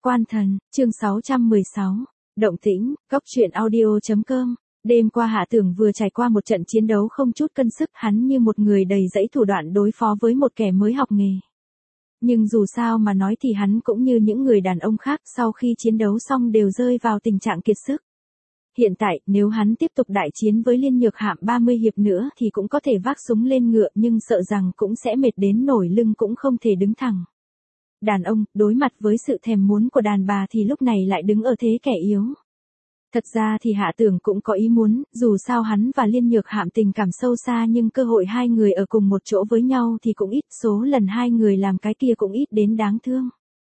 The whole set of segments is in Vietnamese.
Quan thần, chương 616. Động tĩnh, Cóc truyện audio.com. Đêm qua Hạ Tưởng vừa trải qua một trận chiến đấu không chút cân sức, hắn như một người đầy dẫy thủ đoạn đối phó với một kẻ mới học nghề. Nhưng dù sao mà nói thì hắn cũng như những người đàn ông khác, sau khi chiến đấu xong đều rơi vào tình trạng kiệt sức. Hiện tại, nếu hắn tiếp tục đại chiến với Liên Nhược Hạm 30 hiệp nữa thì cũng có thể vác súng lên ngựa, nhưng sợ rằng cũng sẽ mệt đến nổi lưng cũng không thể đứng thẳng. Đàn ông, đối mặt với sự thèm muốn của đàn bà thì lúc này lại đứng ở thế kẻ yếu. Thật ra thì Hạ Tưởng cũng có ý muốn, dù sao hắn và Liên Nhược Hạm tình cảm sâu xa nhưng cơ hội hai người ở cùng một chỗ với nhau thì cũng ít, số lần hai người làm cái kia cũng ít đến đáng thương.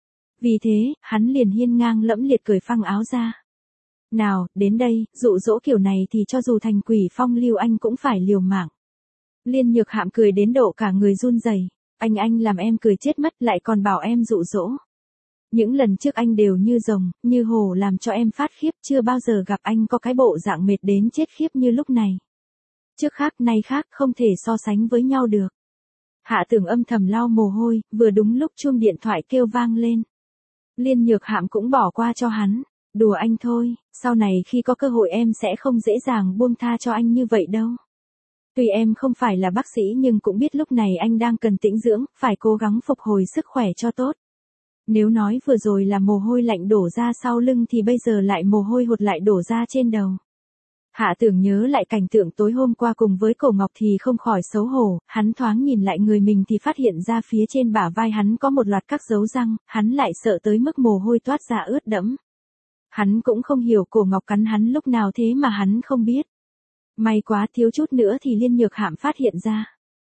Vì thế, hắn liền hiên ngang lẫm liệt cởi phăng áo ra. Nào, đến đây, dụ dỗ kiểu này thì cho dù thành quỷ phong lưu anh cũng phải liều mạng. Liên Nhược Hạm cười đến độ cả người run rẩy. Anh làm em cười chết mất, lại còn bảo em dụ dỗ. Những lần trước anh đều như rồng, như hổ làm cho em phát khiếp, chưa bao giờ gặp anh có cái bộ dạng mệt đến chết khiếp như lúc này. Trước khác nay khác, không thể so sánh với nhau được. Hạ Tưởng âm thầm lau mồ hôi, vừa đúng lúc chuông điện thoại kêu vang lên. Liên Nhược Hạm cũng bỏ qua cho hắn. Đùa anh thôi, sau này khi có cơ hội em sẽ không dễ dàng buông tha cho anh như vậy đâu. Tuy em không phải là bác sĩ nhưng cũng biết lúc này anh đang cần tĩnh dưỡng, phải cố gắng phục hồi sức khỏe cho tốt. Nếu nói vừa rồi là mồ hôi lạnh đổ ra sau lưng thì bây giờ lại mồ hôi hột lại đổ ra trên đầu. Hạ Tưởng nhớ lại cảnh tượng tối hôm qua cùng với Cổ Ngọc thì không khỏi xấu hổ, hắn thoáng nhìn lại người mình thì phát hiện ra phía trên bả vai hắn có một loạt các dấu răng, hắn lại sợ tới mức mồ hôi toát ra ướt đẫm. Hắn cũng không hiểu Cổ Ngọc cắn hắn lúc nào thế mà hắn không biết. May quá, thiếu chút nữa thì Liên Nhược Hạm phát hiện ra.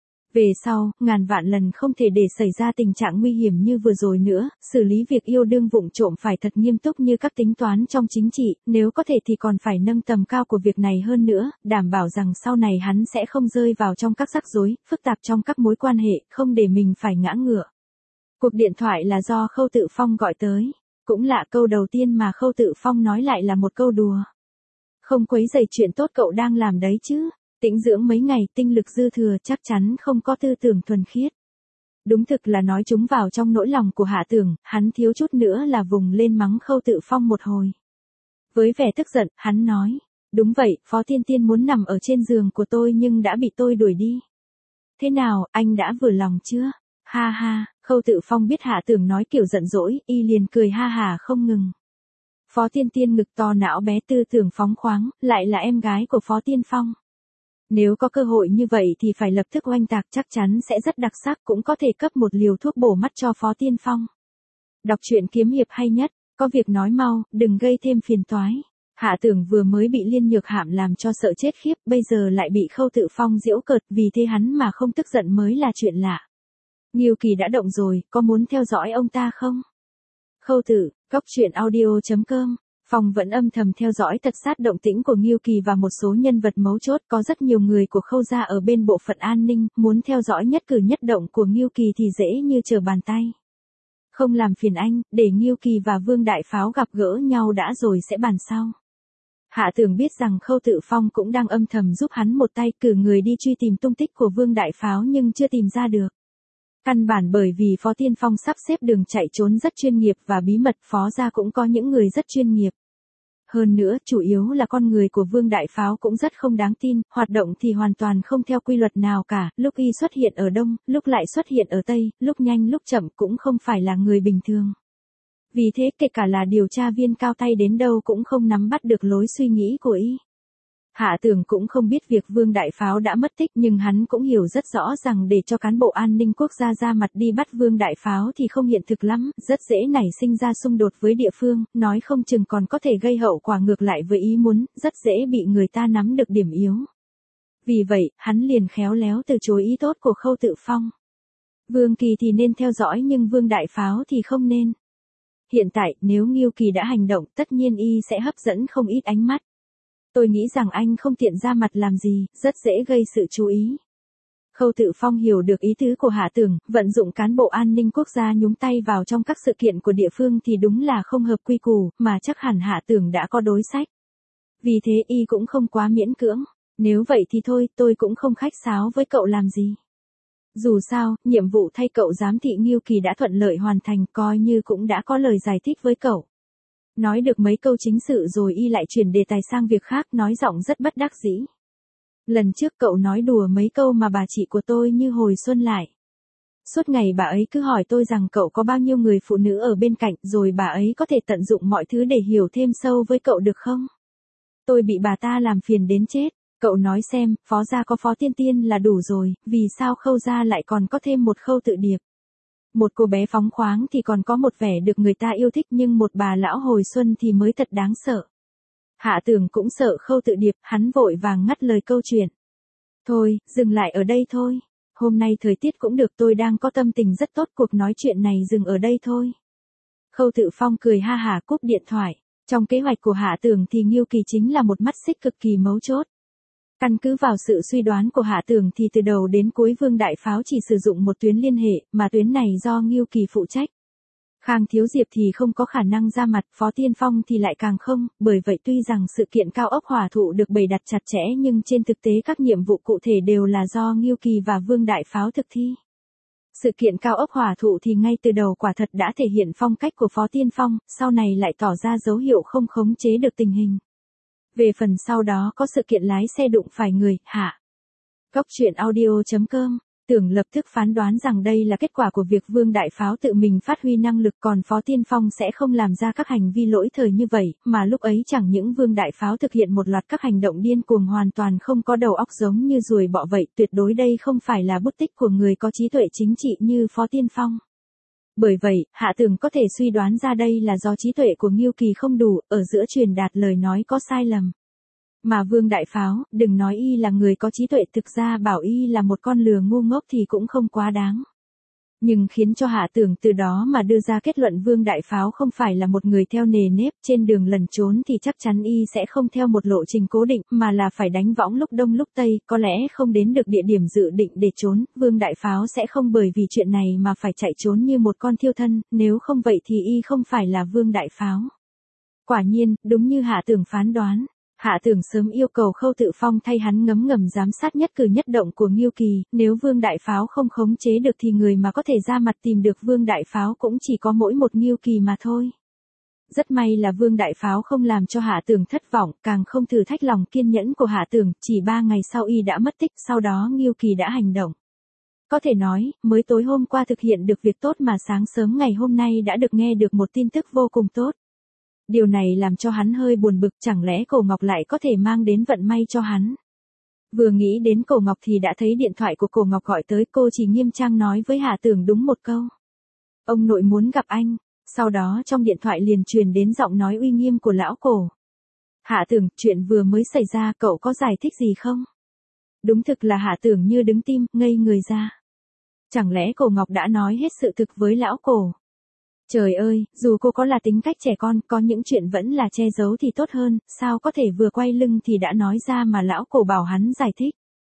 Về sau, ngàn vạn lần không thể để xảy ra tình trạng nguy hiểm như vừa rồi nữa, xử lý việc yêu đương vụng trộm phải thật nghiêm túc như các tính toán trong chính trị, nếu có thể thì còn phải nâng tầm cao của việc này hơn nữa, đảm bảo rằng sau này hắn sẽ không rơi vào trong các rắc rối, phức tạp trong các mối quan hệ, không để mình phải ngã ngựa. Cuộc điện thoại là do Khâu Tự Phong gọi tới. Cũng lạ, câu đầu tiên mà Khâu Tự Phong nói lại là một câu đùa. Không quấy rầy chuyện tốt cậu đang làm đấy chứ. Tĩnh dưỡng mấy ngày, tinh lực dư thừa, chắc chắn không có tư tưởng thuần khiết. Đúng thực là nói trúng vào trong nỗi lòng của Hạ Tưởng, hắn thiếu chút nữa là vùng lên mắng Khâu Tự Phong một hồi. Với vẻ tức giận, hắn nói, đúng vậy, Phó Tiên Tiên muốn nằm ở trên giường của tôi nhưng đã bị tôi đuổi đi. Thế nào, anh đã vừa lòng chưa? Ha ha, Khâu Tự Phong biết Hạ Tưởng nói kiểu giận dỗi, y liền cười ha hà không ngừng. Phó Tiên Tiên ngực to não bé tư tưởng phóng khoáng, lại là em gái của Phó Tiên Phong. Nếu có cơ hội như vậy thì phải lập tức oanh tạc, chắc chắn sẽ rất đặc sắc, cũng có thể cấp một liều thuốc bổ mắt cho Phó Tiên Phong. Đọc truyện kiếm hiệp hay nhất, có việc nói mau, đừng gây thêm phiền toái. Hạ Tưởng vừa mới bị Liên Nhược Hạm làm cho sợ chết khiếp, bây giờ lại bị Khâu Tự Phong giễu cợt, vì thế hắn mà không tức giận mới là chuyện lạ. Ngưu Kỳ đã động rồi, có muốn theo dõi ông ta không? Khâu Tử, Cóc truyện audio.com. Phong vẫn âm thầm theo dõi thật sát động tĩnh của Ngưu Kỳ và một số nhân vật mấu chốt, có rất nhiều người của Khâu gia ở bên bộ phận an ninh, muốn theo dõi nhất cử nhất động của Ngưu Kỳ thì dễ như trở bàn tay. Không làm phiền anh, để Ngưu Kỳ và Vương Đại Pháo gặp gỡ nhau đã rồi sẽ bàn sau. Hạ Tưởng biết rằng Khâu Tự Phong cũng đang âm thầm giúp hắn một tay, cử người đi truy tìm tung tích của Vương Đại Pháo nhưng chưa tìm ra được. Căn bản bởi vì Phó Tiên Phong sắp xếp đường chạy trốn rất chuyên nghiệp và bí mật, Phó gia cũng có những người rất chuyên nghiệp. Hơn nữa, chủ yếu là con người của Vương Đại Pháo cũng rất không đáng tin, hoạt động thì hoàn toàn không theo quy luật nào cả, lúc y xuất hiện ở Đông, lúc lại xuất hiện ở Tây, lúc nhanh lúc chậm, cũng không phải là người bình thường. Vì thế kể cả là điều tra viên cao tay đến đâu cũng không nắm bắt được lối suy nghĩ của y. Hạ Tưởng cũng không biết việc Vương Đại Pháo đã mất tích, nhưng hắn cũng hiểu rất rõ rằng để cho cán bộ an ninh quốc gia ra mặt đi bắt Vương Đại Pháo thì không hiện thực lắm, rất dễ nảy sinh ra xung đột với địa phương, nói không chừng còn có thể gây hậu quả ngược lại với ý muốn, rất dễ bị người ta nắm được điểm yếu. Vì vậy, hắn liền khéo léo từ chối ý tốt của Khâu Tự Phong. Vương Kỳ thì nên theo dõi nhưng Vương Đại Pháo thì không nên. Hiện tại, nếu Ngưu Kỳ đã hành động, tất nhiên y sẽ hấp dẫn không ít ánh mắt. Tôi nghĩ rằng anh không tiện ra mặt làm gì, rất dễ gây sự chú ý. Khâu Tự Phong hiểu được ý tứ của Hạ Tưởng, vận dụng cán bộ an ninh quốc gia nhúng tay vào trong các sự kiện của địa phương thì đúng là không hợp quy củ, mà chắc hẳn Hạ Tưởng đã có đối sách. Vì thế y cũng không quá miễn cưỡng, nếu vậy thì thôi, tôi cũng không khách sáo với cậu làm gì. Dù sao, nhiệm vụ thay cậu giám thị Ngưu Kỳ đã thuận lợi hoàn thành, coi như cũng đã có lời giải thích với cậu. Nói được mấy câu chính sự rồi y lại chuyển đề tài sang việc khác, nói giọng rất bất đắc dĩ. Lần trước cậu nói đùa mấy câu mà bà chị của tôi như hồi xuân lại. Suốt ngày bà ấy cứ hỏi tôi rằng cậu có bao nhiêu người phụ nữ ở bên cạnh, rồi bà ấy có thể tận dụng mọi thứ để hiểu thêm sâu với cậu được không? Tôi bị bà ta làm phiền đến chết. Cậu nói xem, Phó gia có Phó Tiên Tiên là đủ rồi, vì sao Khâu gia lại còn có thêm một Khâu Tự Điệp? Một cô bé phóng khoáng thì còn có một vẻ được người ta yêu thích, nhưng một bà lão hồi xuân thì mới thật đáng sợ. Hạ Tưởng cũng sợ Khâu Tự Điệp, hắn vội vàng ngắt lời câu chuyện. Thôi, dừng lại ở đây thôi. Hôm nay thời tiết cũng được, tôi đang có tâm tình rất tốt, cuộc nói chuyện này dừng ở đây thôi. Khâu Tự Phong cười ha hả cúp điện thoại. Trong kế hoạch của Hạ Tưởng thì Ngưu Kỳ chính là một mắt xích cực kỳ mấu chốt. Căn cứ vào sự suy đoán của Hạ Tưởng thì từ đầu đến cuối Vương Đại Pháo chỉ sử dụng một tuyến liên hệ, mà tuyến này do Ngưu Kỳ phụ trách. Khang Thiếu Diệp thì không có khả năng ra mặt, Phó Tiên Phong thì lại càng không, bởi vậy tuy rằng sự kiện cao ốc hỏa thụ được bày đặt chặt chẽ nhưng trên thực tế các nhiệm vụ cụ thể đều là do Ngưu Kỳ và Vương Đại Pháo thực thi. Sự kiện cao ốc hỏa thụ thì ngay từ đầu quả thật đã thể hiện phong cách của Phó Tiên Phong, sau này lại tỏ ra dấu hiệu không khống chế được tình hình. Về phần sau đó có sự kiện lái xe đụng phải người, hạ. Góc truyện audio.com, Tưởng lập tức phán đoán rằng đây là kết quả của việc Vương Đại Pháo tự mình phát huy năng lực, còn Phó Tiên Phong sẽ không làm ra các hành vi lỗi thời như vậy, mà lúc ấy chẳng những Vương Đại Pháo thực hiện một loạt các hành động điên cuồng hoàn toàn không có đầu óc giống như ruồi bọ vậy, tuyệt đối đây không phải là bút tích của người có trí tuệ chính trị như Phó Tiên Phong. Bởi vậy, Hạ Tưởng có thể suy đoán ra đây là do trí tuệ của Ngưu Kỳ không đủ, ở giữa truyền đạt lời nói có sai lầm. Mà Vương Đại Pháo, đừng nói y là người có trí tuệ, thực ra bảo y là một con lừa ngu ngốc thì cũng không quá đáng. Nhưng khiến cho Hạ Tưởng từ đó mà đưa ra kết luận Vương Đại Pháo không phải là một người theo nề nếp, trên đường lẩn trốn thì chắc chắn y sẽ không theo một lộ trình cố định, mà là phải đánh võng lúc đông lúc tây, có lẽ không đến được địa điểm dự định để trốn, Vương Đại Pháo sẽ không bởi vì chuyện này mà phải chạy trốn như một con thiêu thân, nếu không vậy thì y không phải là Vương Đại Pháo. Quả nhiên, đúng như Hạ Tưởng phán đoán. Hạ Tưởng sớm yêu cầu Khâu Tự Phong thay hắn ngấm ngầm giám sát nhất cử nhất động của Ngưu Kỳ, nếu Vương Đại Pháo không khống chế được thì người mà có thể ra mặt tìm được Vương Đại Pháo cũng chỉ có mỗi một Ngưu Kỳ mà thôi. Rất may là Vương Đại Pháo không làm cho Hạ Tưởng thất vọng, càng không thử thách lòng kiên nhẫn của Hạ Tưởng, chỉ 3 ngày sau y đã mất tích, sau đó Ngưu Kỳ đã hành động. Có thể nói, mới tối hôm qua thực hiện được việc tốt mà sáng sớm ngày hôm nay đã được nghe được một tin tức vô cùng tốt. Điều này làm cho hắn hơi buồn bực, chẳng lẽ Cổ Ngọc lại có thể mang đến vận may cho hắn. Vừa nghĩ đến Cổ Ngọc thì đã thấy điện thoại của Cổ Ngọc gọi tới, cô chỉ nghiêm trang nói với Hạ Tưởng đúng một câu. Ông nội muốn gặp anh, sau đó trong điện thoại liền truyền đến giọng nói uy nghiêm của lão Cổ. Hạ Tưởng, chuyện vừa mới xảy ra cậu có giải thích gì không? Đúng thực là Hạ Tưởng như đứng tim, ngây người ra. Chẳng lẽ Cổ Ngọc đã nói hết sự thực với lão Cổ? Trời ơi, dù cô có là tính cách trẻ con, có những chuyện vẫn là che giấu thì tốt hơn, sao có thể vừa quay lưng thì đã nói ra mà lão Cổ bảo hắn giải thích.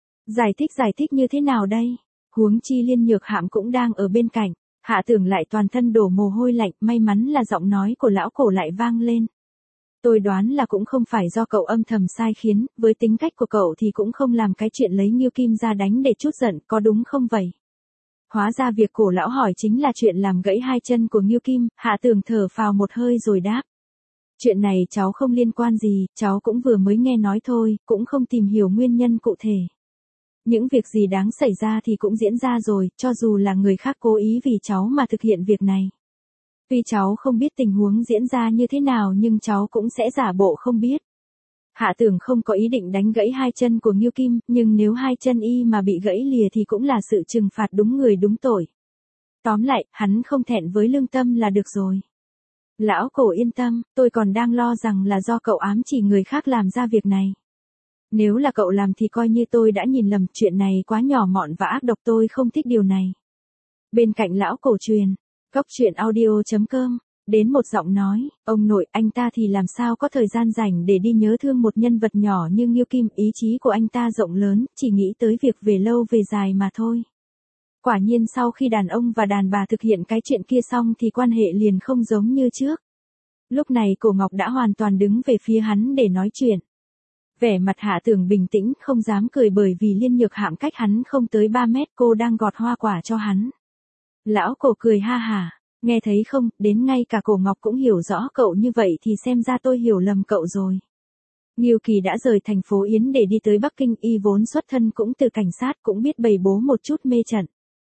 Giải thích như thế nào đây? Huống chi Liên Nhược Hạm cũng đang ở bên cạnh, Hạ Tưởng lại toàn thân đổ mồ hôi lạnh, may mắn là giọng nói của lão Cổ lại vang lên. Tôi đoán là cũng không phải do cậu âm thầm sai khiến, với tính cách của cậu thì cũng không làm cái chuyện lấy Ngưu Kim ra đánh để trút giận, có đúng không vậy? Hóa ra việc Cổ lão hỏi chính là chuyện làm gãy 2 chân của Ngưu Kim, Hạ Tưởng thở phào một hơi rồi đáp. Chuyện này cháu không liên quan gì, cháu cũng vừa mới nghe nói thôi, cũng không tìm hiểu nguyên nhân cụ thể. Những việc gì đáng xảy ra thì cũng diễn ra rồi, cho dù là người khác cố ý vì cháu mà thực hiện việc này. Tuy cháu không biết tình huống diễn ra như thế nào nhưng cháu cũng sẽ giả bộ không biết. Hạ Tưởng không có ý định đánh gãy 2 chân của Ngưu Kim, nhưng nếu 2 chân y mà bị gãy lìa thì cũng là sự trừng phạt đúng người đúng tội. Tóm lại, hắn không thẹn với lương tâm là được rồi. Lão Cổ yên tâm, tôi còn đang lo rằng là do cậu ám chỉ người khác làm ra việc này. Nếu là cậu làm thì coi như tôi đã nhìn lầm, chuyện này quá nhỏ mọn và ác độc, tôi không thích điều này. Bên cạnh lão Cổ truyền, góc truyện audio.com. Đến một giọng nói, ông nội, anh ta thì làm sao có thời gian rảnh để đi nhớ thương một nhân vật nhỏ như Ngưu Kim, ý chí của anh ta rộng lớn, chỉ nghĩ tới việc về lâu về dài mà thôi. Quả nhiên sau khi đàn ông và đàn bà thực hiện cái chuyện kia xong thì quan hệ liền không giống như trước. Lúc này Cổ Ngọc đã hoàn toàn đứng về phía hắn để nói chuyện. Vẻ mặt Hạ Tường bình tĩnh, không dám cười bởi vì Liên Nhược Hạm cách hắn không tới 3 mét, cô đang gọt hoa quả cho hắn. Lão Cổ cười ha hả, nghe thấy không, đến ngay cả Cổ Ngọc cũng hiểu rõ cậu như vậy thì xem ra tôi hiểu lầm cậu rồi. Ngưu Kỳ đã rời thành phố Yến để đi tới Bắc Kinh, y vốn xuất thân cũng từ cảnh sát, cũng biết bày bố một chút mê trận.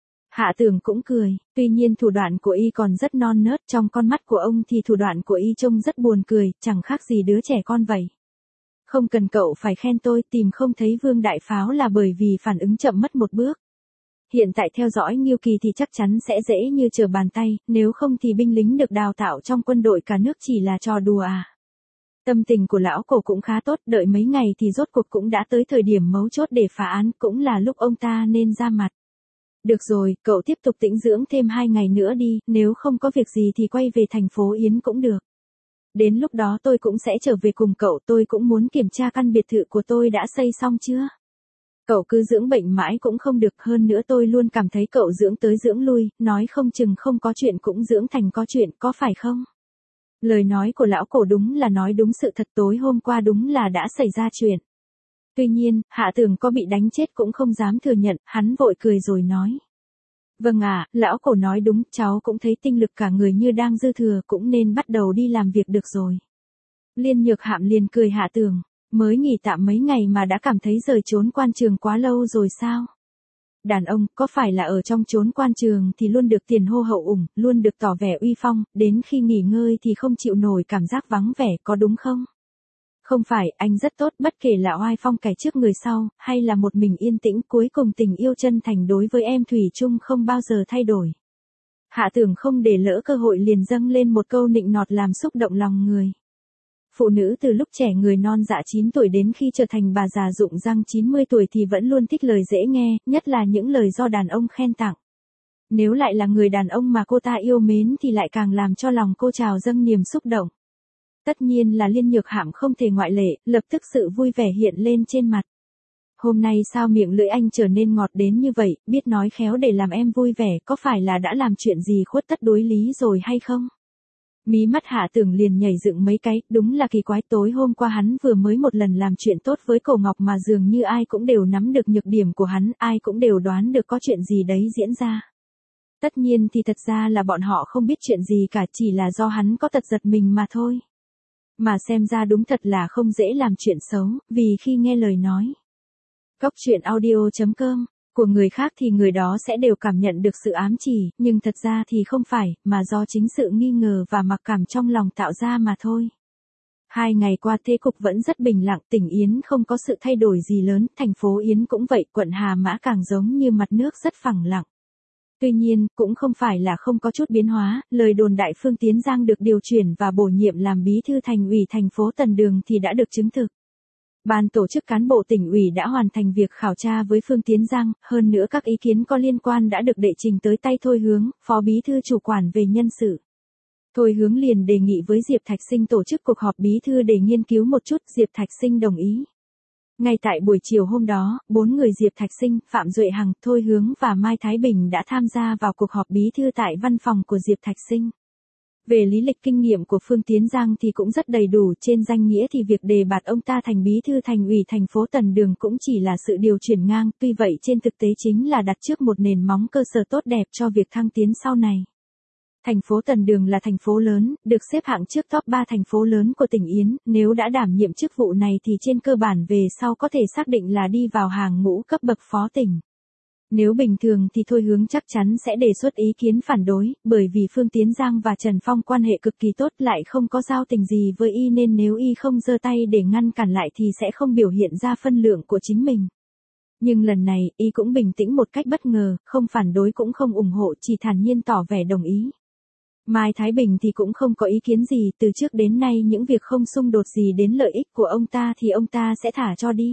Hạ Tường cũng cười, tuy nhiên thủ đoạn của y còn rất non nớt, trong con mắt của ông thì thủ đoạn của y trông rất buồn cười, chẳng khác gì đứa trẻ con vậy. Không cần cậu phải khen tôi, tìm không thấy Vương Đại Pháo là bởi vì phản ứng chậm mất một bước. Hiện tại theo dõi Ngưu Kỳ thì chắc chắn sẽ dễ như trở bàn tay, nếu không thì binh lính được đào tạo trong quân đội cả nước chỉ là trò đùa à. Tâm tình của lão Cổ cũng khá tốt, đợi mấy ngày thì rốt cuộc cũng đã tới thời điểm mấu chốt để phá án, cũng là lúc ông ta nên ra mặt. Được rồi, cậu tiếp tục tĩnh dưỡng thêm 2 ngày nữa đi, nếu không có việc gì thì quay về thành phố Yến cũng được. Đến lúc đó tôi cũng sẽ trở về cùng cậu, tôi cũng muốn kiểm tra căn biệt thự của tôi đã xây xong chưa. Cậu cứ dưỡng bệnh mãi cũng không được, hơn nữa tôi luôn cảm thấy cậu dưỡng tới dưỡng lui, nói không chừng không có chuyện cũng dưỡng thành có chuyện, có phải không? Lời nói của lão Cổ đúng là nói đúng sự thật, tối hôm qua đúng là đã xảy ra chuyện. Tuy nhiên, Hạ Tường có bị đánh chết cũng không dám thừa nhận, hắn vội cười rồi nói. Vâng ạ, lão Cổ nói đúng, cháu cũng thấy tinh lực cả người như đang dư thừa, cũng nên bắt đầu đi làm việc được rồi. Liên Nhược Hạm liền cười Hạ Tường, mới nghỉ tạm mấy ngày mà đã cảm thấy rời trốn quan trường quá lâu rồi sao? Đàn ông, có phải là ở trong trốn quan trường thì luôn được tiền hô hậu ủng, luôn được tỏ vẻ uy phong, đến khi nghỉ ngơi thì không chịu nổi cảm giác vắng vẻ, có đúng không? Không phải, anh rất tốt, bất kể là oai phong kẻ trước người sau, hay là một mình yên tĩnh, cuối cùng tình yêu chân thành đối với em thủy chung không bao giờ thay đổi. Hạ Tường không để lỡ cơ hội liền dâng lên một câu nịnh nọt làm xúc động lòng người. Phụ nữ từ lúc trẻ người non dạ 9 tuổi đến khi trở thành bà già rụng răng 90 tuổi thì vẫn luôn thích lời dễ nghe, nhất là những lời do đàn ông khen tặng. Nếu lại là người đàn ông mà cô ta yêu mến thì lại càng làm cho lòng cô trào dâng niềm xúc động. Tất nhiên là Liên Nhược Hạm không thể ngoại lệ, lập tức sự vui vẻ hiện lên trên mặt. Hôm nay sao miệng lưỡi anh trở nên ngọt đến như vậy, biết nói khéo để làm em vui vẻ, có phải là đã làm chuyện gì khuất tất đối lý rồi hay không? Mí mắt Hạ Tường liền nhảy dựng mấy cái, đúng là kỳ quái, tối hôm qua hắn vừa mới một lần làm chuyện tốt với Cổ Ngọc mà dường như ai cũng đều nắm được nhược điểm của hắn, ai cũng đều đoán được có chuyện gì đấy diễn ra. Tất nhiên thì thật ra là bọn họ không biết chuyện gì cả, chỉ là do hắn có tật giật mình mà thôi. Mà xem ra đúng thật là không dễ làm chuyện xấu, vì khi nghe lời nói. Cóc truyện audio.com của người khác thì người đó sẽ đều cảm nhận được sự ám chỉ, nhưng thật ra thì không phải, mà do chính sự nghi ngờ và mặc cảm trong lòng tạo ra mà thôi. 2 ngày qua thế cục vẫn rất bình lặng, tỉnh Yến không có sự thay đổi gì lớn, thành phố Yến cũng vậy, quận Hà Mã càng giống như mặt nước rất phẳng lặng. Tuy nhiên, cũng không phải là không có chút biến hóa, lời đồn đại Phương Tiến Giang được điều chuyển và bổ nhiệm làm bí thư thành ủy thành phố Tần Đường thì đã được chứng thực. Ban tổ chức cán bộ tỉnh ủy đã hoàn thành việc khảo tra với Phương Tiến Giang, hơn nữa các ý kiến có liên quan đã được đệ trình tới tay Thôi Hướng, Phó Bí thư chủ quản về nhân sự. Thôi Hướng liền đề nghị với Diệp Thạch Sinh tổ chức cuộc họp bí thư để nghiên cứu một chút, Diệp Thạch Sinh đồng ý. Ngay tại buổi chiều hôm đó, 4 người Diệp Thạch Sinh, Phạm Duệ Hằng, Thôi Hướng và Mai Thái Bình đã tham gia vào cuộc họp bí thư tại văn phòng của Diệp Thạch Sinh. Về lý lịch kinh nghiệm của Phương Tiến Giang thì cũng rất đầy đủ, trên danh nghĩa thì việc đề bạt ông ta thành bí thư thành ủy thành phố Tần Đường cũng chỉ là sự điều chuyển ngang, tuy vậy trên thực tế chính là đặt trước một nền móng cơ sở tốt đẹp cho việc thăng tiến sau này. Thành phố Tần Đường là thành phố lớn, được xếp hạng trước top 3 thành phố lớn của tỉnh Yến, nếu đã đảm nhiệm chức vụ này thì trên cơ bản về sau có thể xác định là đi vào hàng ngũ cấp bậc phó tỉnh. Nếu bình thường thì Thôi Hướng chắc chắn sẽ đề xuất ý kiến phản đối, bởi vì Phương Tiến Giang và Trần Phong quan hệ cực kỳ tốt lại không có giao tình gì với y nên nếu y không giơ tay để ngăn cản lại thì sẽ không biểu hiện ra phân lượng của chính mình. Nhưng lần này, y cũng bình tĩnh một cách bất ngờ, không phản đối cũng không ủng hộ, chỉ thản nhiên tỏ vẻ đồng ý. Mai Thái Bình thì cũng không có ý kiến gì, từ trước đến nay những việc không xung đột gì đến lợi ích của ông ta thì ông ta sẽ thả cho đi.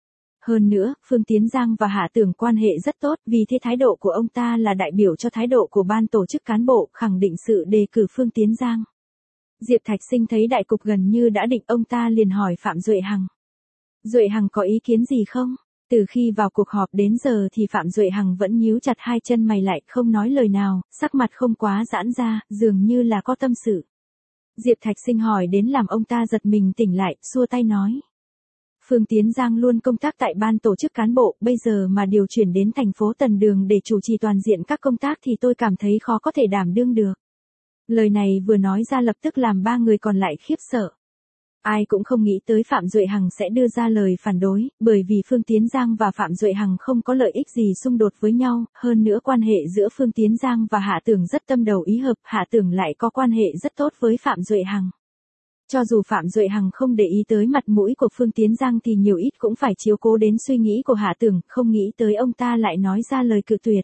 Hơn nữa, Phương Tiến Giang và Hạ Tường quan hệ rất tốt, vì thế thái độ của ông ta là đại biểu cho thái độ của ban tổ chức cán bộ, khẳng định sự đề cử Phương Tiến Giang. Diệp Thạch Sinh thấy đại cục gần như đã định, ông ta liền hỏi Phạm Duệ Hằng. Duệ Hằng có ý kiến gì không? Từ khi vào cuộc họp đến giờ thì Phạm Duệ Hằng vẫn nhíu chặt hai chân mày lại, không nói lời nào, sắc mặt không quá giãn ra, dường như là có tâm sự. Diệp Thạch Sinh hỏi đến làm ông ta giật mình tỉnh lại, xua tay nói. Phương Tiến Giang luôn công tác tại ban tổ chức cán bộ, bây giờ mà điều chuyển đến thành phố Tần Đường để chủ trì toàn diện các công tác thì tôi cảm thấy khó có thể đảm đương được. Lời này vừa nói ra lập tức làm ba người còn lại khiếp sợ. Ai cũng không nghĩ tới Phạm Duệ Hằng sẽ đưa ra lời phản đối, bởi vì Phương Tiến Giang và Phạm Duệ Hằng không có lợi ích gì xung đột với nhau, hơn nữa quan hệ giữa Phương Tiến Giang và Hạ Tưởng rất tâm đầu ý hợp, Hạ Tưởng lại có quan hệ rất tốt với Phạm Duệ Hằng. Cho dù Phạm Duệ Hằng không để ý tới mặt mũi của Phương Tiến Giang thì nhiều ít cũng phải chiếu cố đến suy nghĩ của Hạ Tưởng, không nghĩ tới ông ta lại nói ra lời cự tuyệt.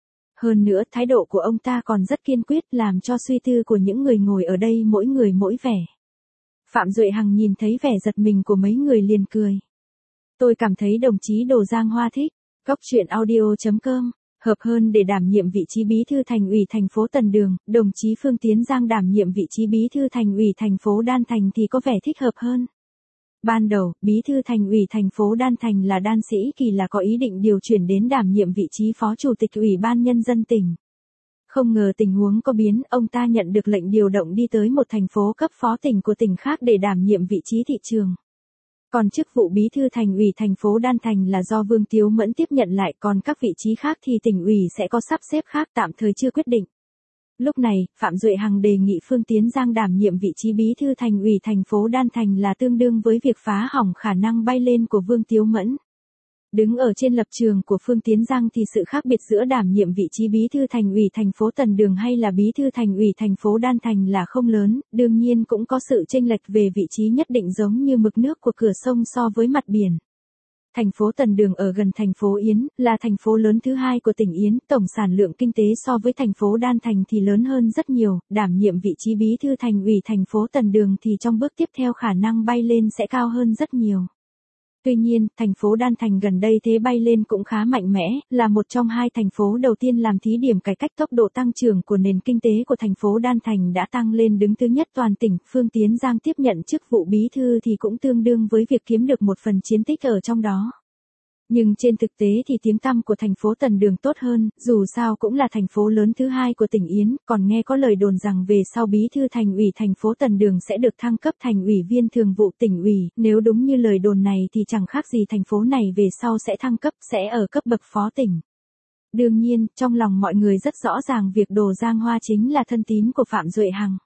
Hơn nữa thái độ của ông ta còn rất kiên quyết làm cho suy tư của những người ngồi ở đây mỗi người mỗi vẻ. Phạm Duệ Hằng nhìn thấy vẻ giật mình của mấy người liền cười. Tôi cảm thấy đồng chí Đồ Giang Hoa thích. Cóc truyện audio.com hợp hơn để đảm nhiệm vị trí bí thư thành ủy thành phố Tần Đường, đồng chí Phương Tiến Giang đảm nhiệm vị trí bí thư thành ủy thành phố Đan Thành thì có vẻ thích hợp hơn. Ban đầu, bí thư thành ủy thành phố Đan Thành là Đan Sĩ Kỳ là có ý định điều chuyển đến đảm nhiệm vị trí phó chủ tịch ủy ban nhân dân tỉnh. Không ngờ tình huống có biến, ông ta nhận được lệnh điều động đi tới một thành phố cấp phó tỉnh của tỉnh khác để đảm nhiệm vị trí thị trường. Còn chức vụ bí thư thành ủy thành phố Đan Thành là do Vương Tiếu Mẫn tiếp nhận lại, còn các vị trí khác thì tỉnh ủy sẽ có sắp xếp khác, tạm thời chưa quyết định. Lúc này, Phạm Duệ Hằng đề nghị Phương Tiến Giang đảm nhiệm vị trí bí thư thành ủy thành phố Đan Thành là tương đương với việc phá hỏng khả năng bay lên của Vương Tiếu Mẫn. Đứng ở trên lập trường của Phương Tiến Giang thì sự khác biệt giữa đảm nhiệm vị trí bí thư thành ủy thành phố Tần Đường hay là bí thư thành ủy thành phố Đan Thành là không lớn, đương nhiên cũng có sự chênh lệch về vị trí nhất định giống như mực nước của cửa sông so với mặt biển. Thành phố Tần Đường ở gần thành phố Yến, là thành phố lớn thứ hai của tỉnh Yến, tổng sản lượng kinh tế so với thành phố Đan Thành thì lớn hơn rất nhiều, đảm nhiệm vị trí bí thư thành ủy thành phố Tần Đường thì trong bước tiếp theo khả năng bay lên sẽ cao hơn rất nhiều. Tuy nhiên, thành phố Đan Thành gần đây thế bay lên cũng khá mạnh mẽ, là một trong hai thành phố đầu tiên làm thí điểm cải cách tốc độ tăng trưởng của nền kinh tế của thành phố Đan Thành đã tăng lên đứng thứ nhất toàn tỉnh. Phương Tiến Giang tiếp nhận chức vụ bí thư thì cũng tương đương với việc kiếm được một phần chiến tích ở trong đó. Nhưng trên thực tế thì tiếng tăm của thành phố Tần Đường tốt hơn, dù sao cũng là thành phố lớn thứ hai của tỉnh Yến, còn nghe có lời đồn rằng về sau bí thư thành ủy thành phố Tần Đường sẽ được thăng cấp thành ủy viên thường vụ tỉnh ủy, nếu đúng như lời đồn này thì chẳng khác gì thành phố này về sau sẽ thăng cấp, sẽ ở cấp bậc phó tỉnh. Đương nhiên, trong lòng mọi người rất rõ ràng việc Đồ Giang Hoa chính là thân tín của Phạm Duệ Hằng.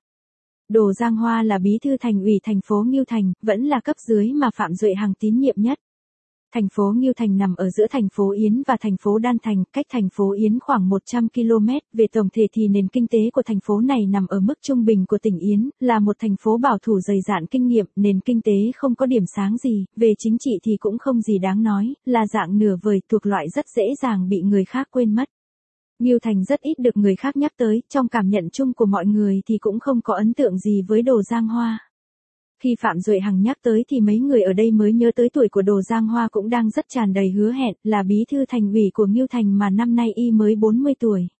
Đồ Giang Hoa là bí thư thành ủy thành phố Ngưu Thành, vẫn là cấp dưới mà Phạm Duệ Hằng tín nhiệm nhất. Thành phố Ngưu Thành nằm ở giữa thành phố Yến và thành phố Đan Thành, cách thành phố Yến khoảng 100 km, về tổng thể thì nền kinh tế của thành phố này nằm ở mức trung bình của tỉnh Yến, là một thành phố bảo thủ dày dạn kinh nghiệm, nền kinh tế không có điểm sáng gì, về chính trị thì cũng không gì đáng nói, là dạng nửa vời, thuộc loại rất dễ dàng bị người khác quên mất. Ngưu Thành rất ít được người khác nhắc tới, trong cảm nhận chung của mọi người thì cũng không có ấn tượng gì với Đồ Giang Hoa. Khi Phạm Duệ Hằng nhắc tới thì mấy người ở đây mới nhớ tới tuổi của Đồ Giang Hoa cũng đang rất tràn đầy hứa hẹn, là bí thư thành ủy của Ngưu Thành mà năm nay y mới 40 tuổi.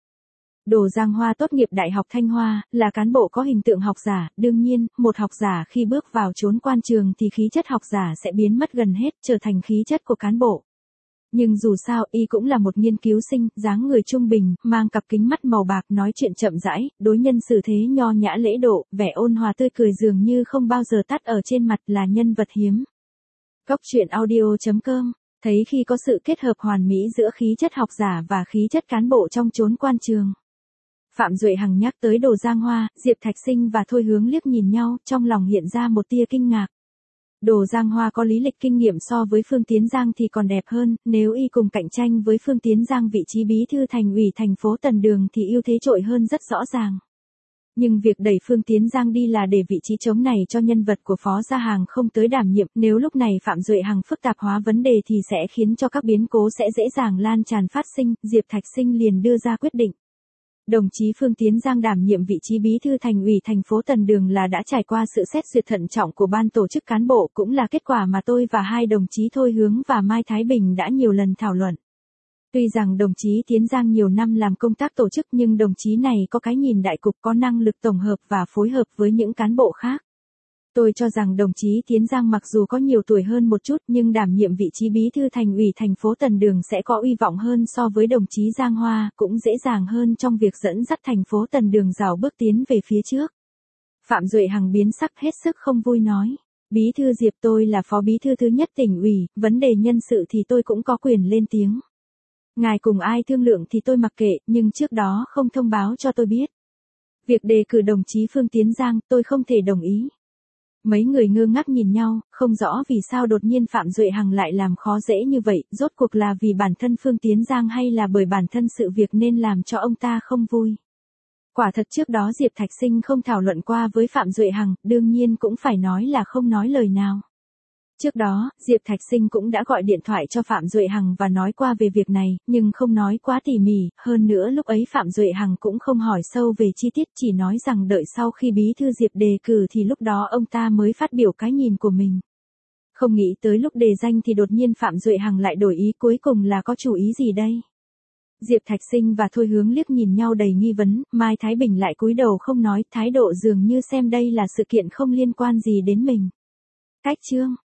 Đồ Giang Hoa tốt nghiệp Đại học Thanh Hoa, là cán bộ có hình tượng học giả, đương nhiên, một học giả khi bước vào chốn quan trường thì khí chất học giả sẽ biến mất gần hết, trở thành khí chất của cán bộ. Nhưng dù sao y cũng là một nghiên cứu sinh, dáng người trung bình, mang cặp kính mắt màu bạc, nói chuyện chậm rãi, đối nhân xử thế nho nhã lễ độ, vẻ ôn hòa tươi cười dường như không bao giờ tắt ở trên mặt, là nhân vật hiếm. Cóc truyện audio.com thấy khi có sự kết hợp hoàn mỹ giữa khí chất học giả và khí chất cán bộ trong chốn quan trường. Phạm Duệ Hằng nhắc tới Đồ Giang Hoa, Diệp Thạch Sinh và Thôi Hướng liếc nhìn nhau, trong lòng hiện ra một tia kinh ngạc. Đồ Giang Hoa có lý lịch kinh nghiệm so với Phương Tiến Giang thì còn đẹp hơn, nếu y cùng cạnh tranh với Phương Tiến Giang vị trí bí thư thành ủy thành phố Tần Đường thì ưu thế trội hơn rất rõ ràng. Nhưng việc đẩy Phương Tiến Giang đi là để vị trí trống này cho nhân vật của Phó Gia Hàng không tới đảm nhiệm, nếu lúc này Phạm Duệ Hằng phức tạp hóa vấn đề thì sẽ khiến cho các biến cố sẽ dễ dàng lan tràn phát sinh, Diệp Thạch Sinh liền đưa ra quyết định. Đồng chí Phương Tiến Giang đảm nhiệm vị trí bí thư thành ủy thành phố Tần Đường là đã trải qua sự xét duyệt thận trọng của ban tổ chức cán bộ, cũng là kết quả mà tôi và hai đồng chí Thôi Hướng và Mai Thái Bình đã nhiều lần thảo luận. Tuy rằng đồng chí Tiến Giang nhiều năm làm công tác tổ chức nhưng đồng chí này có cái nhìn đại cục, có năng lực tổng hợp và phối hợp với những cán bộ khác. Tôi cho rằng đồng chí Tiến Giang mặc dù có nhiều tuổi hơn một chút nhưng đảm nhiệm vị trí bí thư thành ủy thành phố Tần Đường sẽ có uy vọng hơn so với đồng chí Giang Hoa, cũng dễ dàng hơn trong việc dẫn dắt thành phố Tần Đường rào bước tiến về phía trước. Phạm Duệ Hằng biến sắc hết sức không vui nói. Bí thư Diệp, tôi là phó bí thư thứ nhất tỉnh ủy, vấn đề nhân sự thì tôi cũng có quyền lên tiếng. Ngài cùng ai thương lượng thì tôi mặc kệ, nhưng trước đó không thông báo cho tôi biết. Việc đề cử đồng chí Phương Tiến Giang, tôi không thể đồng ý. Mấy người ngơ ngác nhìn nhau, không rõ vì sao đột nhiên Phạm Duệ Hằng lại làm khó dễ như vậy, rốt cuộc là vì bản thân Phương Tiến Giang hay là bởi bản thân sự việc nên làm cho ông ta không vui. Quả thật trước đó Diệp Thạch Sinh không thảo luận qua với Phạm Duệ Hằng, đương nhiên cũng phải nói là không nói lời nào. Trước đó, Diệp Thạch Sinh cũng đã gọi điện thoại cho Phạm Duệ Hằng và nói qua về việc này, nhưng không nói quá tỉ mỉ, hơn nữa lúc ấy Phạm Duệ Hằng cũng không hỏi sâu về chi tiết, chỉ nói rằng đợi sau khi bí thư Diệp đề cử thì lúc đó ông ta mới phát biểu cái nhìn của mình. Không nghĩ tới lúc đề danh thì đột nhiên Phạm Duệ Hằng lại đổi ý, cuối cùng là có chủ ý gì đây? Diệp Thạch Sinh và Thôi Hướng liếc nhìn nhau đầy nghi vấn, Mai Thái Bình lại cúi đầu không nói, thái độ dường như xem đây là sự kiện không liên quan gì đến mình. Cách chương